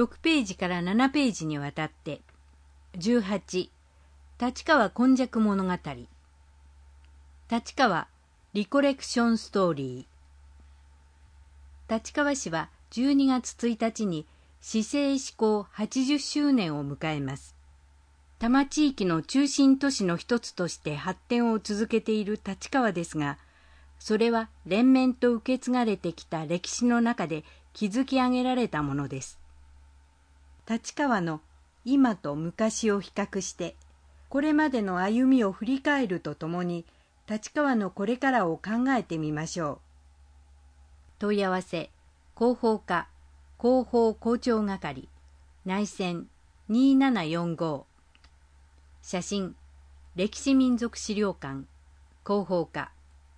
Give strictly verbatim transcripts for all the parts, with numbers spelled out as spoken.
ろくページからななページにわたって、じゅうはち、立川今昔物語、立川リコレクションストーリー。立川市はじゅうにがつついたちに市政施行はちじゅっしゅうねんを迎えます。多摩地域の中心都市の一つとして発展を続けている立川ですが、それは連綿と受け継がれてきた歴史の中で築き上げられたものです。立川の今と昔を比較して、これまでの歩みを振り返るとともに、立川のこれからを考えてみましょう。問い合わせ、広報課、広報広聴係、内線にーななよんご。写真、歴史民族資料館、広報課。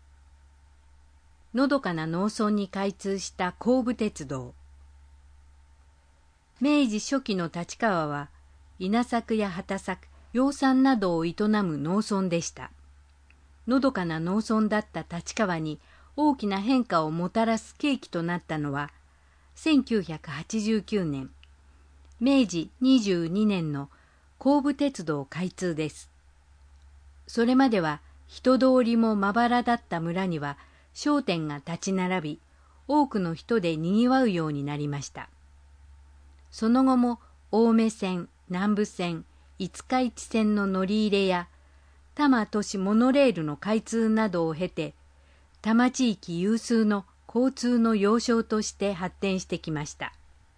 のどかな農村に開通した後部鉄道。明治初期の立川は、稲作や畑作、養蚕などを営む農村でした。のどかな農村だった立川に大きな変化をもたらす契機となったのは、せんきゅうひゃくはちじゅうきゅうねん、明治にじゅうにねんの後部鉄道開通です。それまでは人通りもまばらだった村には商店が立ち並び、多くの人でにぎわうようになりました。その後も青梅線、南武線、五日市線の乗り入れや多摩都市モノレールの開通などを経て、多摩地域有数の交通の要衝として発展してきました。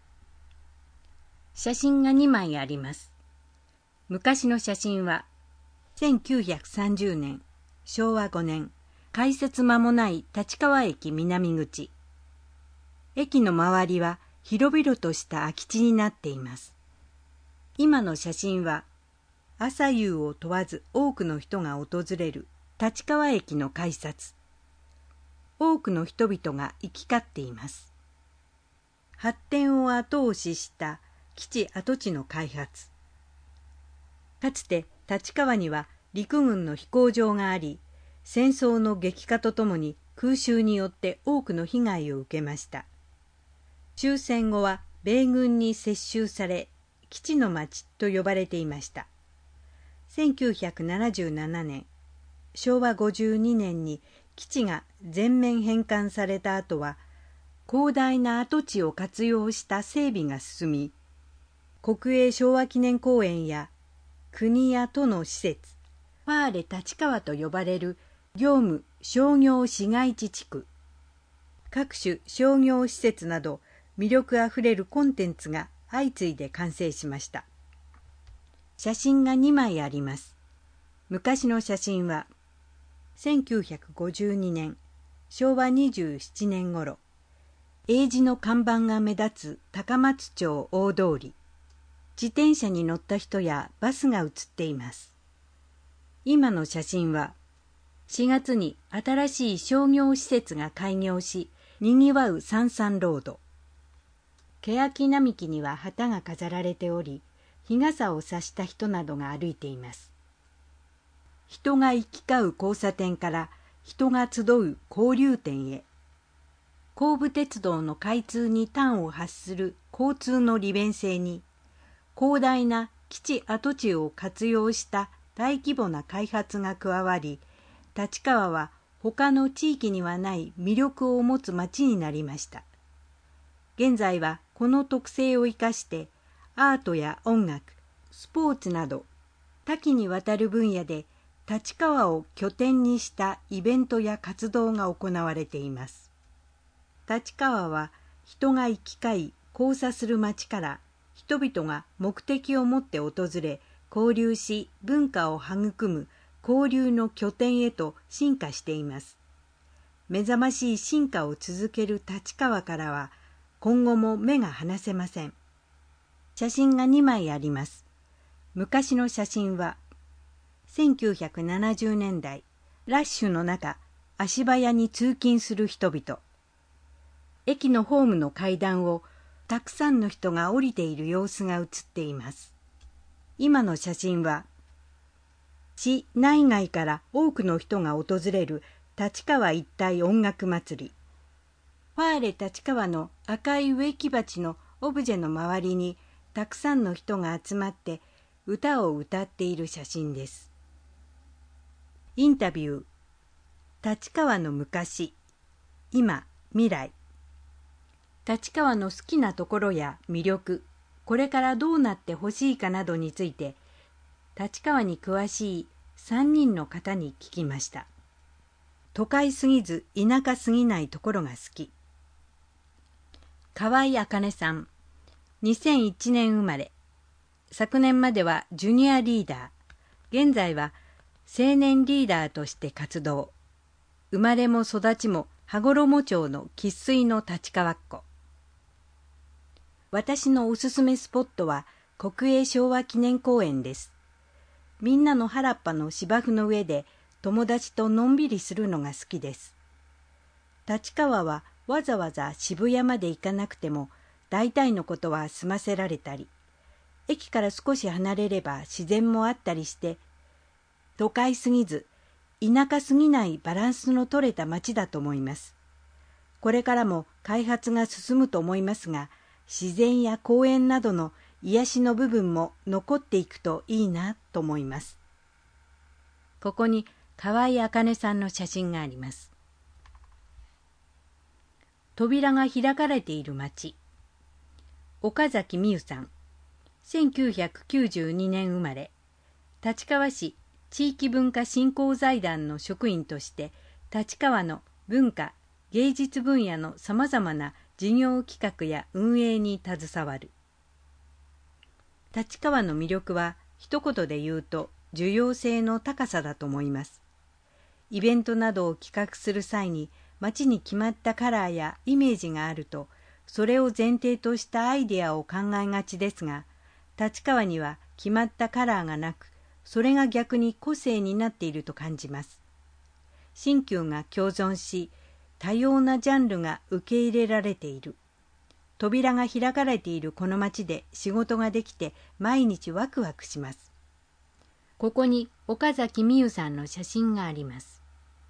写真がにまいあります。昔の写真はせんきゅうひゃくさんじゅうねん、しょうわごねん、開設間もない立川駅南口。駅の周りは広々とした空き地になっています。今の写真は朝夕を問わず多くの人が訪れる立川駅の改札。多くの人々が行き交っています。発展を後押しした基地跡地の開発。かつて立川には陸軍の飛行場があり、戦争の激化とともに空襲によって多くの被害を受けました。終戦後は米軍に接収され、基地の町と呼ばれていました。せんきゅうひゃくななじゅうななねん、しょうわごじゅうにねんに基地が全面返還された後は、広大な跡地を活用した整備が進み、国営昭和記念公園や国や都の施設、ファーレ立川と呼ばれる業務商業市街地地区、各種商業施設など魅力あふれるコンテンツが相次いで完成しました。写真がにまいあります。昔の写真はせんきゅうひゃくごじゅうにねん、しょうわにじゅうななねん頃、英字の看板が目立つ高松町大通り。自転車に乗った人やバスが写っています。今の写真はしがつに新しい商業施設が開業し、にぎわう三々ロード。欅並木には旗が飾られており、日傘を差した人などが歩いています。人が行き交う交差点から人が集う交流点へ。後部鉄道の開通に端を発する交通の利便性に、広大な基地跡地を活用した大規模な開発が加わり、立川は他の地域にはない魅力を持つ町になりました。現在はこの特性を生かしてアートや音楽、スポーツなど多岐にわたる分野で立川を拠点にしたイベントや活動が行われています。立川は人が行き交い交差する町から人々が目的を持って訪れ交流し文化を育む交流の拠点へと進化しています。目覚ましい進化を続ける立川からは今後も目が離せません。写真がにまいあります。昔の写真はせんきゅうひゃくななじゅうねんだい、ラッシュの中、足早に通勤する人々。駅のホームの階段をたくさんの人が降りている様子が写っています。今の写真は市内外から多くの人が訪れる立川一帯音楽祭り。ファーレ立川の赤い植木鉢のオブジェの周りにたくさんの人が集まって歌を歌っている写真です。インタビュー。立川の昔、今、未来。立川の好きなところや魅力、これからどうなってほしいかなどについて、立川に詳しいさんにんの方に聞きました。都会すぎず田舎すぎないところが好き。河合茜さん、にせんいちねん生まれ。昨年まではジュニアリーダー、現在は青年リーダーとして活動。生まれも育ちも羽衣町の生粋の立川っ子。私のおすすめスポットは国営昭和記念公園です。みんなの原っぱの芝生の上で友達とのんびりするのが好きです。立川はわざわざ渋谷まで行かなくても大体のことは済ませられたり、駅から少し離れれば自然もあったりして、都会すぎず田舎すぎないバランスの取れた街だと思います。これからも開発が進むと思いますが、自然や公園などの癒しの部分も残っていくといいなと思います。ここに河合茜さんの写真があります。扉が開かれている街。岡崎美優さん、せんきゅうひゃくきゅうじゅうにねん生まれ。立川市地域文化振興財団の職員として立川の文化芸術分野のさまざまな事業企画や運営に携わる。立川の魅力は一言で言うと重要性の高さだと思います。イベントなどを企画する際に街に決まったカラーやイメージがあると、それを前提としたアイデアを考えがちですが、立川には決まったカラーがなく、それが逆に個性になっていると感じます。新旧が共存し、多様なジャンルが受け入れられている。扉が開かれているこの街で仕事ができて毎日ワクワクします。ここに岡崎美優さんの写真があります。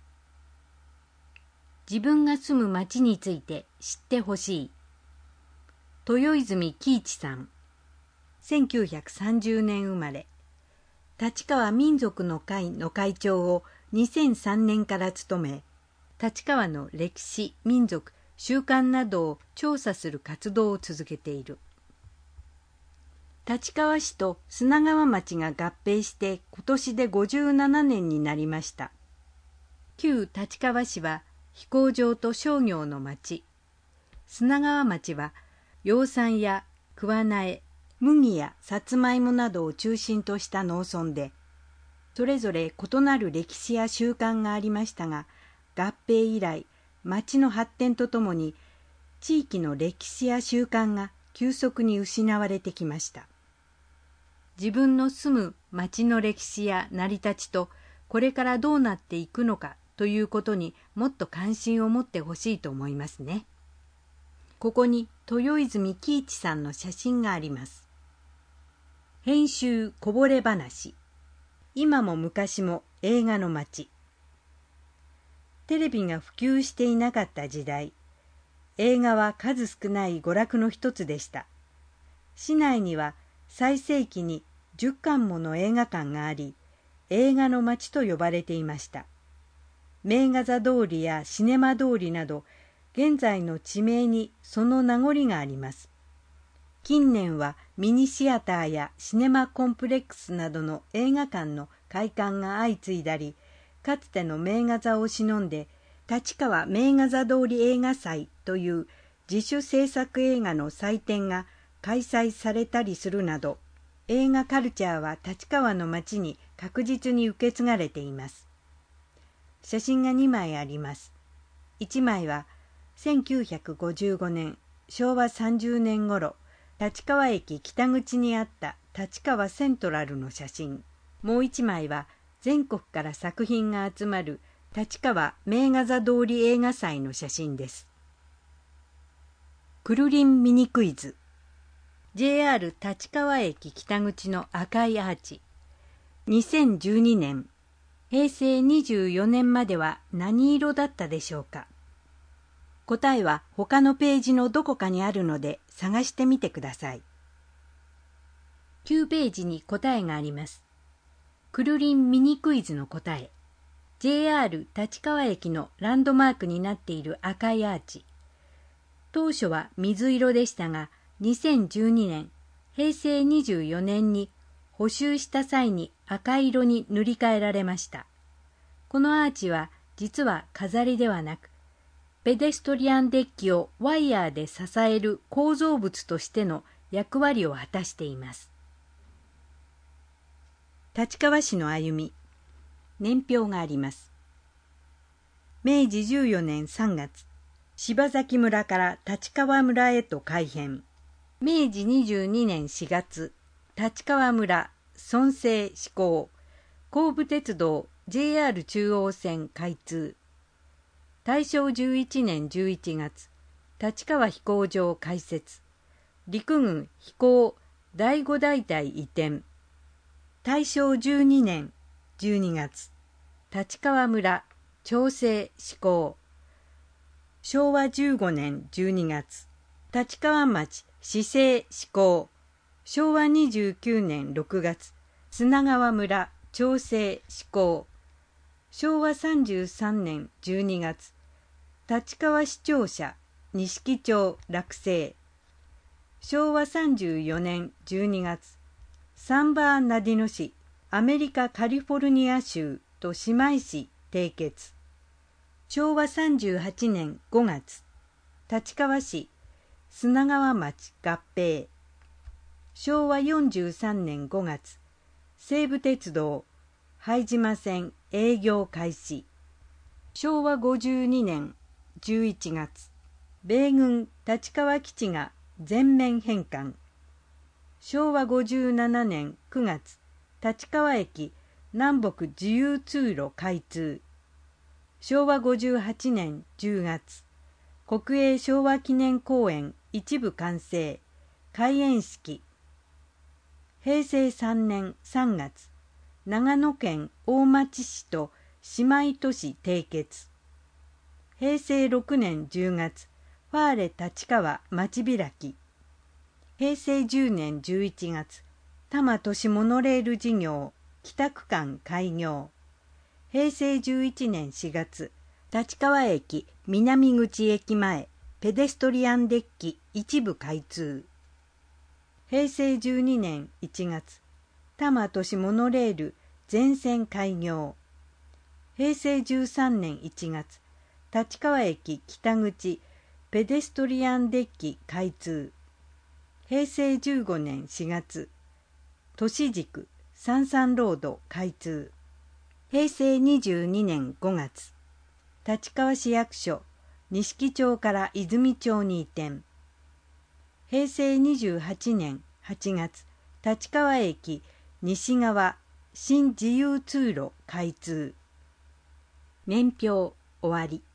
自分が住む町について知ってほしい。豊泉喜一さん、せんきゅうひゃくさんじゅうねん生まれ。立川民族の会の会長をにせんさんねんから務め、立川の歴史、民族、習慣などを調査する活動を続けている。立川市と砂川町が合併して今年でごじゅうななねんになりました。旧立川市は飛行場と商業の町。砂川町は養蚕や桑苗、麦やさつまいもなどを中心とした農村で、それぞれ異なる歴史や習慣がありましたが、合併以来、町の発展とともに地域の歴史や習慣が急速に失われてきました。自分の住む町の歴史や成り立ちとこれからどうなっていくのかということにもっと関心を持ってほしいと思いますね。ここに豊泉喜一さんの写真があります。編集こぼれ話。今も昔も映画の街。テレビが普及していなかった時代、映画は数少ない娯楽の一つでした。市内には最盛期にじゅっかんもの映画館があり、映画の街と呼ばれていました。名画座通りやシネマ通りなど、現在の地名にその名残があります。近年はミニシアターやシネマコンプレックスなどの映画館の開館が相次いだり、かつての名画座を偲んで、立川名画座通り映画祭という自主制作映画の祭典が開催されたりするなど、映画カルチャーは立川の街に確実に受け継がれています。写真がにまいあります。いちまいはせんきゅうひゃくごじゅうごねん、しょうわさんじゅうねん頃、立川駅北口にあった立川セントラルの写真。もういちまいは全国から作品が集まる立川名画座通り映画祭の写真です。くるりんミニクイズ。ジェイアール 立川駅北口の赤いアーチ。にせんじゅうにねん、へいせいにじゅうよねんまでは何色だったでしょうか。 答えは他のページのどこかにあるので探してみてください。きゅうページに答えがあります。くるりんミニクイズの答え。ジェイアール 立川駅のランドマークになっている赤いアーチ。当初は水色でしたが、にせんじゅうにねん、へいせいにじゅうよねんに補修した際に赤色に塗り替えられました。このアーチは実は飾りではなく、ペデストリアンデッキをワイヤーで支える構造物としての役割を果たしています。立川市の歩み。年表があります。めいじじゅうよねんさんがつ、柴崎村から立川村へと改編。めいじにじゅうにねんしがつ、立川村村政施行。後部鉄道 ジェイアール 中央線開通。たいしょうじゅういちねんじゅういちがつ、立川飛行場開設。陸軍飛行だいご大隊移転。たいしょうじゅうにねんじゅうにがつ、立川村町制施行。しょうわじゅうごねんじゅうにがつ、立川町市制施行。しょうわにじゅうきゅうねんろくがつ、砂川村町制施行。しょうわさんじゅうさんねんじゅうにがつ、立川市庁舎錦町落成。しょうわさんじゅうよねんじゅうにがつ、サンバーナディノ市アメリカカリフォルニア州と姉妹市締結。しょうわさんじゅうはちねんごがつ、立川市砂川町合併。しょうわよんじゅうさんねんごがつ、西武鉄道拝島線営業開始。しょうわごじゅうにねんじゅういちがつ、米軍立川基地が全面返還。しょうわごじゅうななねんくがつ、立川駅南北自由通路開通。しょうわごじゅうはちねんじゅうがつ、国営昭和記念公園一部完成、開園式。へいせいさんねんさんがつ、長野県大町市と姉妹都市締結。へいせいろくねんじゅうがつ、ファーレ立川町開き。へいせいじゅうねんじゅういちがつ、多摩都市モノレール事業北区間開業。へいせいじゅういちねんしがつ、立川駅南口駅前ペデストリアンデッキ一部開通。へいせいじゅうにねんいちがつ、多摩都市モノレール全線開業。へいせいじゅうさんねんいちがつ、立川駅北口ペデストリアンデッキ開通。へいせいじゅうごねんしがつ、都市軸三々ロード開通。へいせいにじゅうにねんごがつ、立川市役所錦町から泉町に移転。へいせいにじゅうはちねんはちがつ、立川駅西側新自由通路開通。年表終わり。